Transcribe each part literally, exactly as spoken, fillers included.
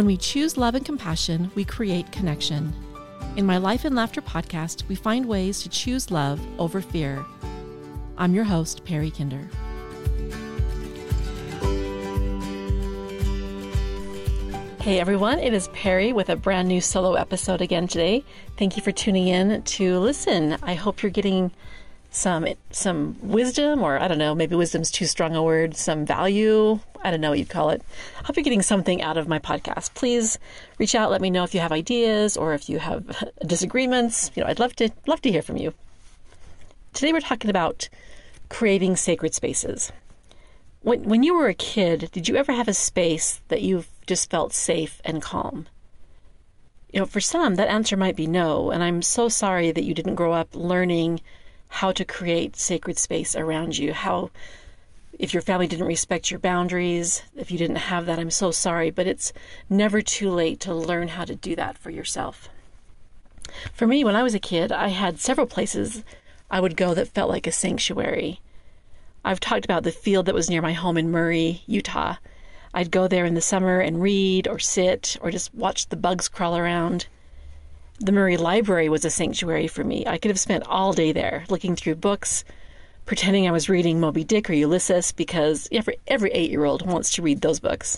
When we choose love and compassion, we create connection. In my Life and Laughter podcast, we find ways to choose love over fear. I'm your host, Perry Kinder. Hey everyone, it is Perry with a brand new solo episode again today. Thank you for tuning in to listen. I hope you're getting some some wisdom, or I don't know, maybe wisdom's too strong a word, some value. I don't know what you'd call it. I hope you're getting something out of my podcast. Please reach out, let me know if you have ideas or if you have disagreements. You know, I'd love to love to hear from you. Today we're talking about creating sacred spaces. When when you were a kid, did you ever have a space that you just felt safe and calm? You know, for some, that answer might be no, and I'm so sorry that you didn't grow up learning how to create sacred space around you. How, if your family didn't respect your boundaries, if you didn't have that, I'm so sorry, but it's never too late to learn how to do that for yourself. For me, when I was a kid, I had several places I would go that felt like a sanctuary. I've talked about the field that was near my home in Murray, Utah. I'd go there in the summer and read or sit or just watch the bugs crawl around. The Murray Library was a sanctuary for me. I could have spent all day there looking through books, pretending I was reading Moby Dick or Ulysses, because every, every eight-year-old wants to read those books.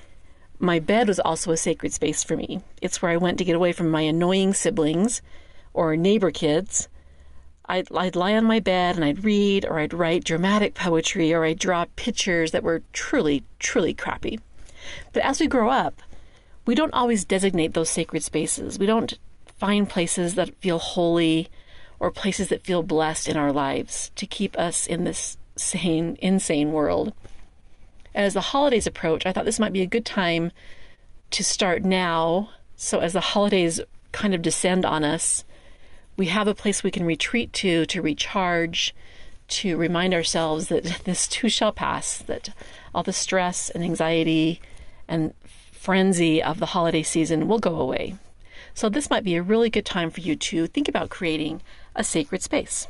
My bed was also a sacred space for me. It's where I went to get away from my annoying siblings or neighbor kids. I'd, I'd lie on my bed and I'd read, or I'd write dramatic poetry, or I'd draw pictures that were truly, truly crappy. But as we grow up, we don't always designate those sacred spaces. We don't find places that feel holy or places that feel blessed in our lives to keep us in this sane, insane world. And as the holidays approach, I thought this might be a good time to start now. So as the holidays kind of descend on us, we have a place we can retreat to, to recharge, to remind ourselves that this too shall pass, that all the stress and anxiety and frenzy of the holiday season will go away. So this might be a really good time for you to think about creating a sacred space.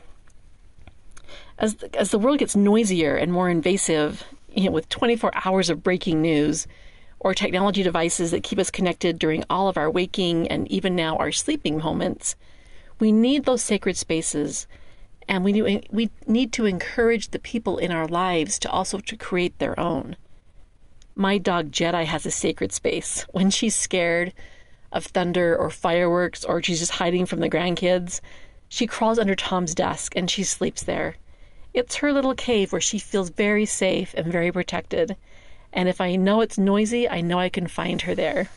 As the, as the world gets noisier and more invasive, you know, with twenty-four hours of breaking news, or technology devices that keep us connected during all of our waking and even now our sleeping moments, we need those sacred spaces, and we need, we need to encourage the people in our lives to also to create their own. My dog Jedi has a sacred space. When she's scared of thunder or fireworks, or she's just hiding from the grandkids, she crawls under Tom's desk and she sleeps there. It's her little cave where she feels very safe and very protected. And if I know it's noisy, I know I can find her there.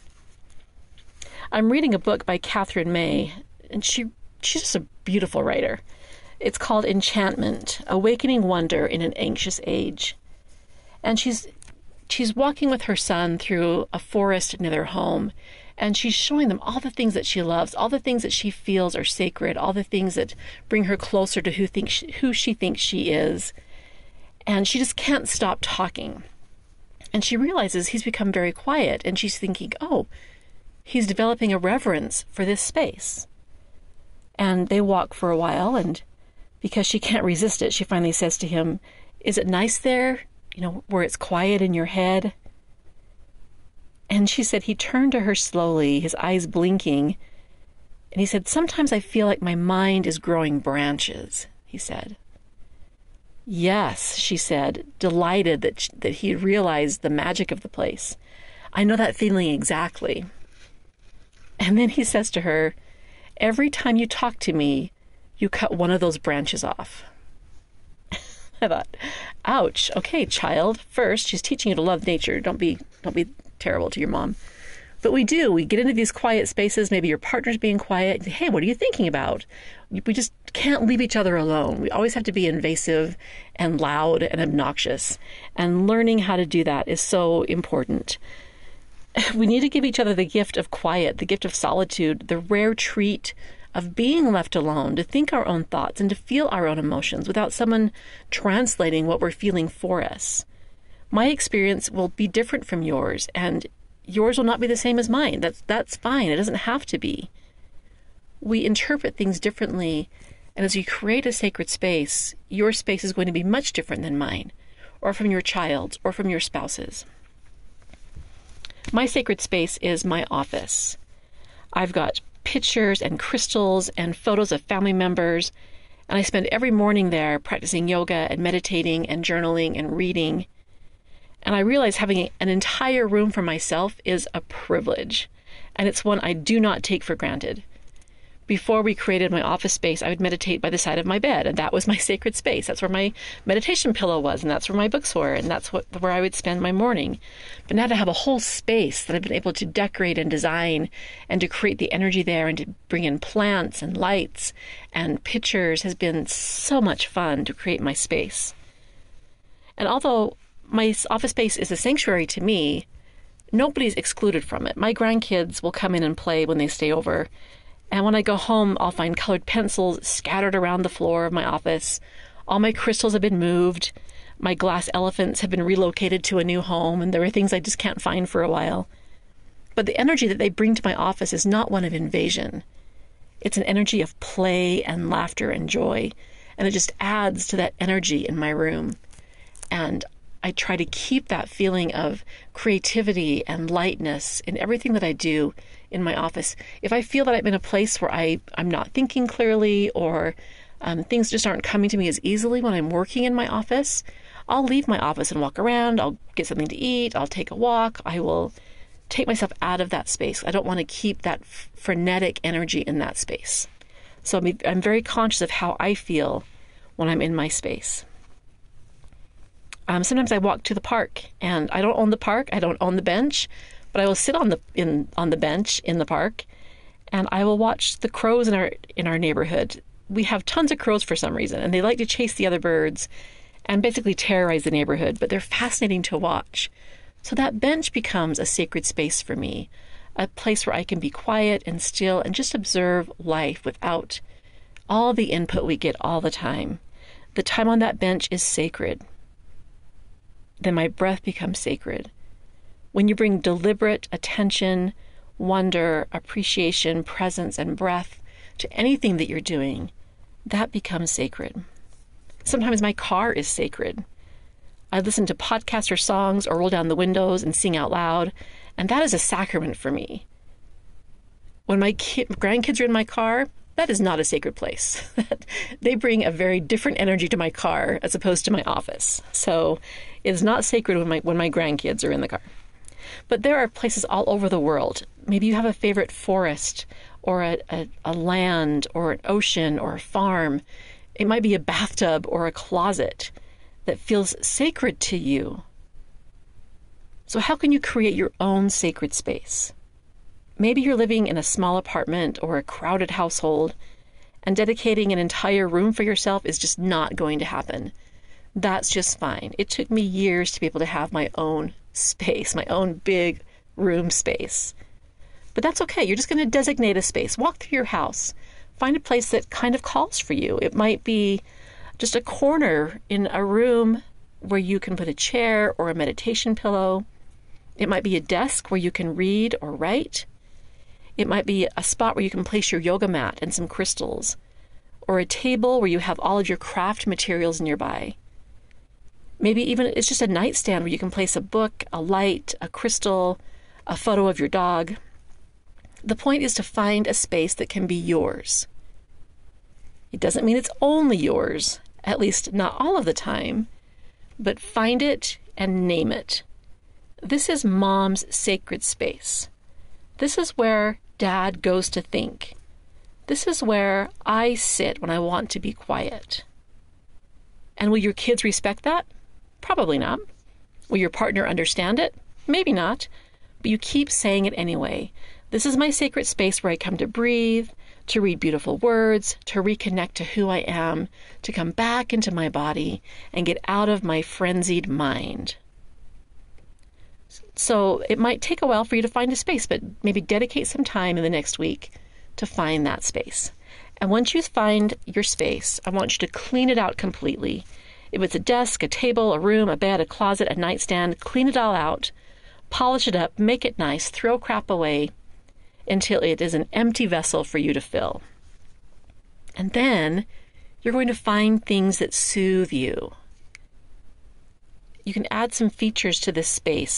I'm reading a book by Catherine May, and she she's just a beautiful writer. It's called Enchantment: Awakening Wonder in an Anxious Age. And she's she's walking with her son through a forest near their home, and she's showing them all the things that she loves, all the things that she feels are sacred, all the things that bring her closer to who thinks she, who she thinks she is. And she just can't stop talking. And she realizes he's become very quiet, and she's thinking, oh, he's developing a reverence for this space. And they walk for a while, and because she can't resist it, she finally says to him, "Is it nice there, you know, where it's quiet in your head?" And she said he turned to her slowly, his eyes blinking, and he said, "Sometimes I feel like my mind is growing branches," he said. "Yes," she said, delighted that she, that he had realized the magic of the place. "I know that feeling exactly." And then he says to her, "Every time you talk to me, you cut one of those branches off." I thought, ouch. Okay, child. First, she's teaching you to love nature. Don't be, don't be terrible to your mom. But we do. We get into these quiet spaces. Maybe your partner's being quiet. Hey, what are you thinking about? We just can't leave each other alone. We always have to be invasive and loud and obnoxious. And learning how to do that is so important. We need to give each other the gift of quiet, the gift of solitude, the rare treat of being left alone, to think our own thoughts and to feel our own emotions without someone translating what we're feeling for us. My experience will be different from yours, and yours will not be the same as mine. That's that's fine. It doesn't have to be. We interpret things differently, and as you create a sacred space, your space is going to be much different than mine, or from your child's, or from your spouse's. My sacred space is my office. I've got pictures and crystals and photos of family members, and I spend every morning there practicing yoga and meditating and journaling and reading. And I realize having an entire room for myself is a privilege, and it's one I do not take for granted. Before we created my office space, I would meditate by the side of my bed, and that was my sacred space. That's where my meditation pillow was, and that's where my books were, and that's what, where I would spend my morning. But now to have a whole space that I've been able to decorate and design and to create the energy there and to bring in plants and lights and pictures has been so much fun to create my space. And although my office space is a sanctuary to me, nobody's excluded from it. My grandkids will come in and play when they stay over. And when I go home, I'll find colored pencils scattered around the floor of my office. All my crystals have been moved. My glass elephants have been relocated to a new home, and there are things I just can't find for a while. But the energy that they bring to my office is not one of invasion. It's an energy of play and laughter and joy, and it just adds to that energy in my room. And I try to keep that feeling of creativity and lightness in everything that I do in my office. If I feel that I'm in a place where I, I'm not thinking clearly or um, things just aren't coming to me as easily when I'm working in my office, I'll leave my office and walk around. I'll get something to eat. I'll take a walk. I will take myself out of that space. I don't want to keep that f- frenetic energy in that space. So I'm, I'm very conscious of how I feel when I'm in my space. Um, sometimes I walk to the park, and I don't own the park. I don't own the bench, but I will sit on the in on the bench in the park, and I will watch the crows in our in our neighborhood. We have tons of crows for some reason, and they like to chase the other birds and basically terrorize the neighborhood, but they're fascinating to watch. So that bench becomes a sacred space for me, a place where I can be quiet and still and just observe life without all the input we get all the time. The time on that bench is sacred. Then my breath becomes sacred. When you bring deliberate attention, wonder, appreciation, presence, and breath to anything that you're doing, that becomes sacred. Sometimes my car is sacred. I listen to podcasts or songs or roll down the windows and sing out loud, and that is a sacrament for me. When my kid, grandkids are in my car, that is not a sacred place. They bring a very different energy to my car as opposed to my office. So it is not sacred when my when my grandkids are in the car. But there are places all over the world. Maybe you have a favorite forest or a, a, a land or an ocean or a farm. It might be a bathtub or a closet that feels sacred to you. So how can you create your own sacred space? Maybe you're living in a small apartment or a crowded household, and dedicating an entire room for yourself is just not going to happen. That's just fine. It took me years to be able to have my own space, my own big room space. But that's okay. You're just going to designate a space. Walk through your house. Find a place that kind of calls for you. It might be just a corner in a room where you can put a chair or a meditation pillow. It might be a desk where you can read or write. It might be a spot where you can place your yoga mat and some crystals, or a table where you have all of your craft materials nearby. Maybe even it's just a nightstand where you can place a book, a light, a crystal, a photo of your dog. The point is to find a space that can be yours. It doesn't mean it's only yours, at least not all of the time, but find it and name it. This is Mom's sacred space. This is where Dad goes to think. This is where I sit when I want to be quiet. And will your kids respect that? Probably not. Will your partner understand it? Maybe not. But you keep saying it anyway. This is my sacred space where I come to breathe, to read beautiful words, to reconnect to who I am, to come back into my body and get out of my frenzied mind. So it might take a while for you to find a space, but maybe dedicate some time in the next week to find that space. And once you find your space, I want you to clean it out completely. If it's a desk, a table, a room, a bed, a closet, a nightstand, clean it all out, polish it up, make it nice, throw crap away until it is an empty vessel for you to fill. And then you're going to find things that soothe you. You can add some features to this space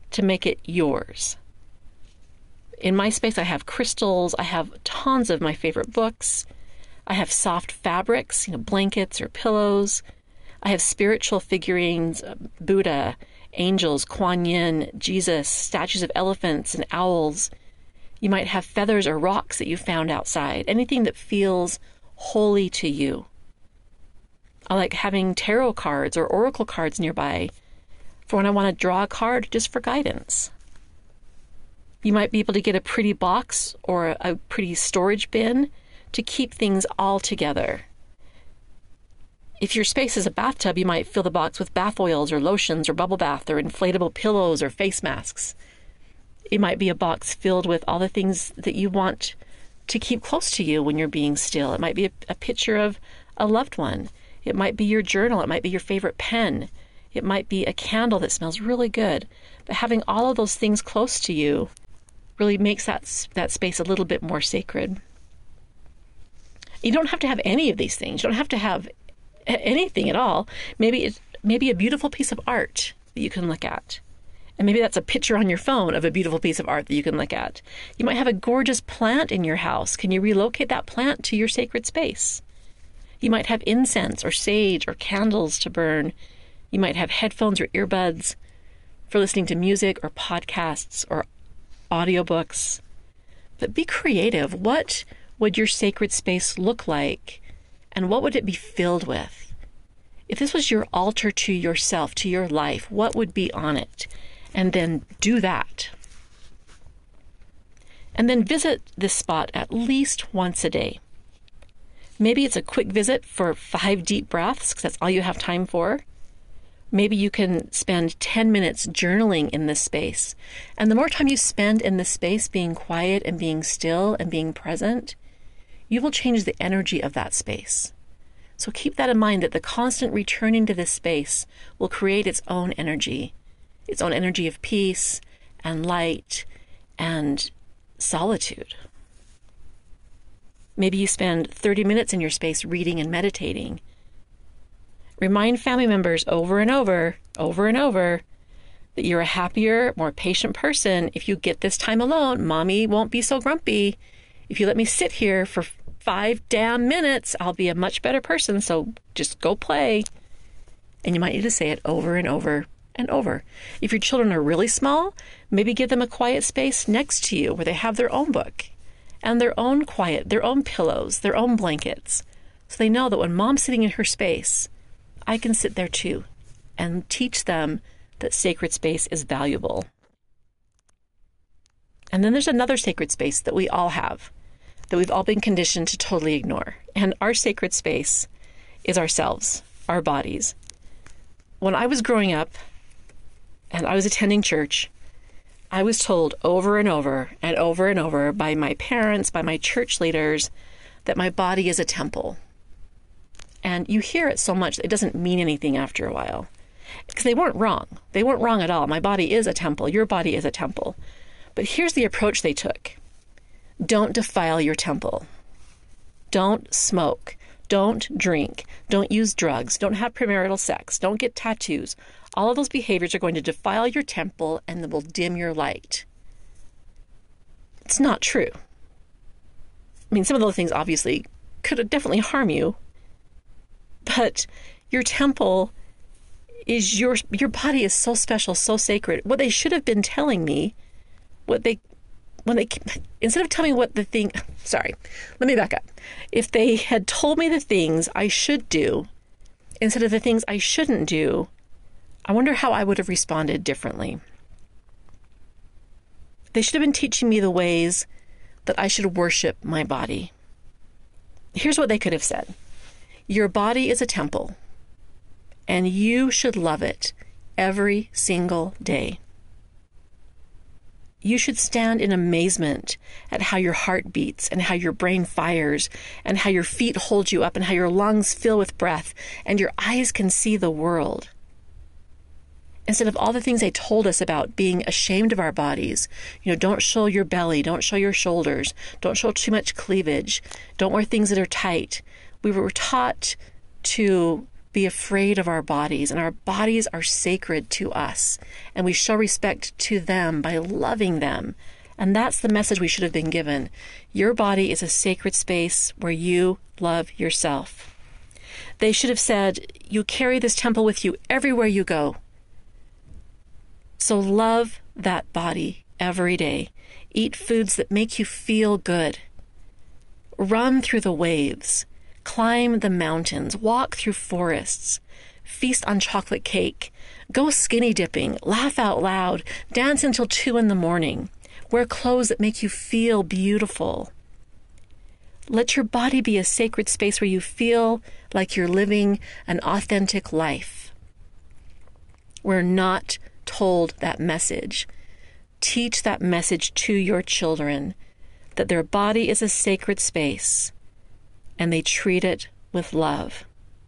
to make it yours. In my space, I have crystals. I have tons of my favorite books. I have soft fabrics, you know, blankets or pillows. I have spiritual figurines, Buddha, angels, Kuan Yin, Jesus, statues of elephants and owls. You might have feathers or rocks that you found outside, anything that feels holy to you. I like having tarot cards or oracle cards nearby for when I want to draw a card just for guidance. You might be able to get a pretty box or a pretty storage bin to keep things all together. If your space is a bathtub, you might fill the box with bath oils or lotions or bubble bath or inflatable pillows or face masks. It might be a box filled with all the things that you want to keep close to you when you're being still. It might be a, a picture of a loved one. It might be your journal. It might be your favorite pen. It might be a candle that smells really good. But having all of those things close to you really makes that, that space a little bit more sacred. You don't have to have any of these things. You don't have to have anything at all. Maybe it's maybe a beautiful piece of art that you can look at. And maybe that's a picture on your phone of a beautiful piece of art that you can look at. You might have a gorgeous plant in your house. Can you relocate that plant to your sacred space? You might have incense or sage or candles to burn. You might have headphones or earbuds for listening to music or podcasts or audiobooks. But be creative. What would your sacred space look like? And what would it be filled with? If this was your altar to yourself, to your life, what would be on it? And then do that. And then visit this spot at least once a day. Maybe it's a quick visit for five deep breaths, because that's all you have time for. Maybe you can spend ten minutes journaling in this space. And the more time you spend in this space being quiet and being still and being present, you will change the energy of that space. So keep that in mind, that the constant returning to this space will create its own energy, its own energy of peace and light and solitude. Maybe you spend thirty minutes in your space reading and meditating. Remind family members over and over, over and over, that you're a happier, more patient person if you get this time alone. Mommy won't be so grumpy. If you let me sit here for five damn minutes, I'll be a much better person, so just go play. And you might need to say it over and over and over. If your children are really small, maybe give them a quiet space next to you where they have their own book and their own quiet, their own pillows, their own blankets. So they know that when mom's sitting in her space, I can sit there too, and teach them that sacred space is valuable. And then there's another sacred space that we all have, that we've all been conditioned to totally ignore. And our sacred space is ourselves, our bodies. When I was growing up and I was attending church, I was told over and over and over and over by my parents, by my church leaders, that my body is a temple. And you hear it so much that it doesn't mean anything after a while. Because they weren't wrong. They weren't wrong at all. My body is a temple. Your body is a temple. But here's the approach they took. Don't defile your temple. Don't smoke. Don't drink. Don't use drugs. Don't have premarital sex. Don't get tattoos. All of those behaviors are going to defile your temple and they will dim your light. It's not true. I mean, some of those things obviously could definitely harm you. But your temple is your, your body is so special, so sacred. What they should have been telling me, what they, when they, instead of telling me what the thing, sorry, let me back up. If they had told me the things I should do, instead of the things I shouldn't do, I wonder how I would have responded differently. They should have been teaching me the ways that I should worship my body. Here's what they could have said. Your body is a temple, and you should love it every single day. You should stand in amazement at how your heart beats and how your brain fires and how your feet hold you up and how your lungs fill with breath and your eyes can see the world. Instead of all the things they told us about being ashamed of our bodies, you know, don't show your belly, don't show your shoulders, don't show too much cleavage, don't wear things that are tight. We were taught to be afraid of our bodies, and our bodies are sacred to us, and we show respect to them by loving them. And that's the message we should have been given. Your body is a sacred space where you love yourself. They should have said, you carry this temple with you everywhere you go. So love that body every day. Eat foods that make you feel good. Run through the waves. Climb the mountains. Walk through forests. Feast on chocolate cake. Go skinny dipping. Laugh out loud. Dance until two in the morning. Wear clothes that make you feel beautiful. Let your body be a sacred space where you feel like you're living an authentic life. We're not told that message. Teach that message to your children, that their body is a sacred space and they treat it with love.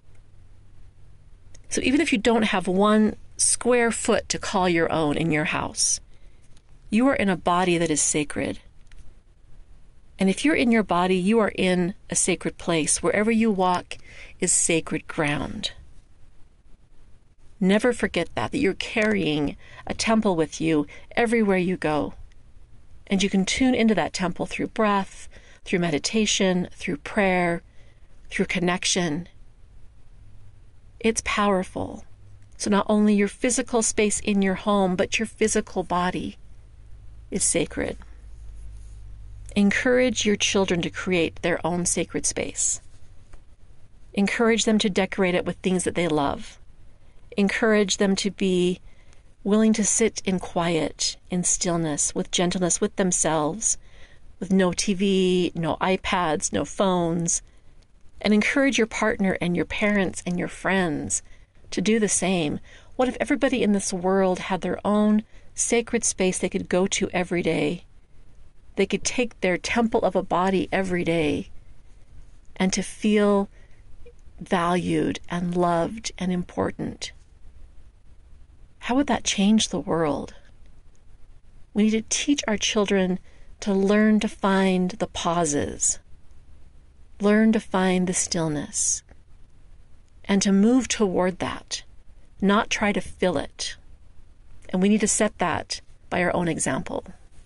So even if you don't have one square foot to call your own in your house, you are in a body that is sacred. And if you're in your body, you are in a sacred place. Wherever you walk is sacred ground. Never forget that, that you're carrying a temple with you everywhere you go. And you can tune into that temple through breath, through meditation, through prayer, through connection. It's powerful. So not only your physical space in your home, but your physical body is sacred. Encourage your children to create their own sacred space. Encourage them to decorate it with things that they love. Encourage them to be willing to sit in quiet, in stillness, with gentleness with themselves, with no T V, no iPads, no phones. And encourage your partner and your parents and your friends to do the same. What if everybody in this world had their own sacred space they could go to every day? They could take their temple of a body every day and to feel valued and loved and important. How would that change the world? We need to teach our children to learn to find the pauses, learn to find the stillness, and to move toward that, not try to fill it. And we need to set that by our own example.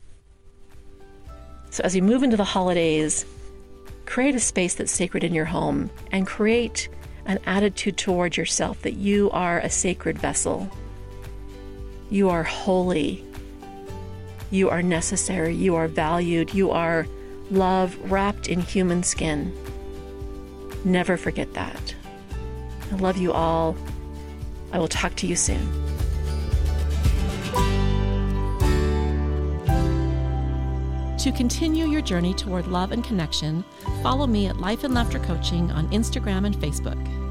So as you move into the holidays, create a space that's sacred in your home and create an attitude toward yourself that you are a sacred vessel. You are holy. You are necessary. You are valued. You are love wrapped in human skin. Never forget that. I love you all. I will talk to you soon. To continue your journey toward love and connection, follow me at Life and Laughter Coaching on Instagram and Facebook.